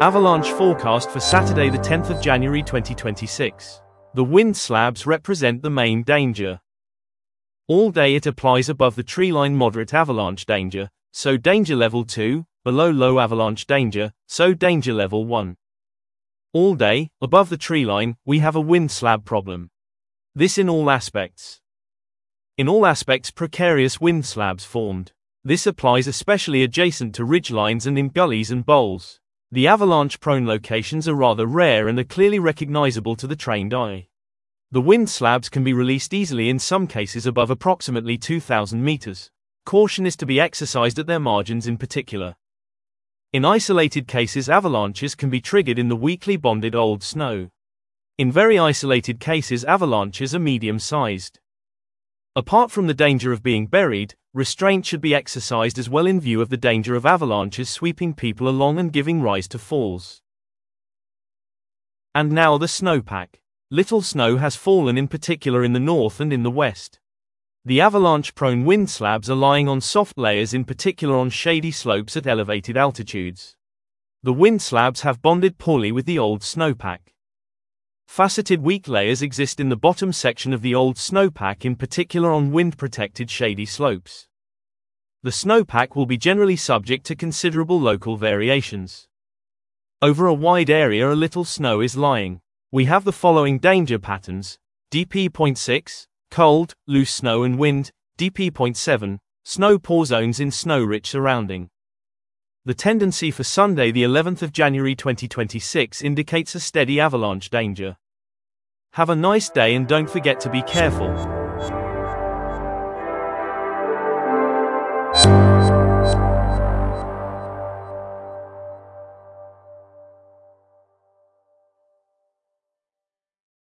Avalanche forecast for Saturday the 10th of January 2026. The wind slabs represent the main danger. All day it applies above the treeline moderate avalanche danger, so danger level 2, below low avalanche danger, so danger level 1. All day, above the treeline, we have a wind slab problem. This in all aspects. In all aspects precarious wind slabs formed. This applies especially adjacent to ridgelines and in gullies and bowls. The avalanche-prone locations are rather rare and are clearly recognizable to the trained eye. The wind slabs can be released easily in some cases above approximately 2,000 meters. Caution is to be exercised at their margins in particular. In isolated cases avalanches can be triggered in the weakly bonded old snow. In very isolated cases avalanches are medium-sized. Apart from the danger of being buried, restraint should be exercised as well in view of the danger of avalanches sweeping people along and giving rise to falls. And now the snowpack. Little snow has fallen in particular in the north and in the west. The avalanche-prone wind slabs are lying on soft layers in particular on shady slopes at elevated altitudes. The wind slabs have bonded poorly with the old snowpack. Faceted weak layers exist in the bottom section of the old snowpack in particular on wind-protected shady slopes. The snowpack will be generally subject to considerable local variations. Over a wide area a little snow is lying. We have the following danger patterns: DP.6, cold, loose snow and wind, DP.7, snow pore zones in snow-rich surrounding. The tendency for Sunday the 11th of January 2026 indicates a steady avalanche danger. Have a nice day and don't forget to be careful.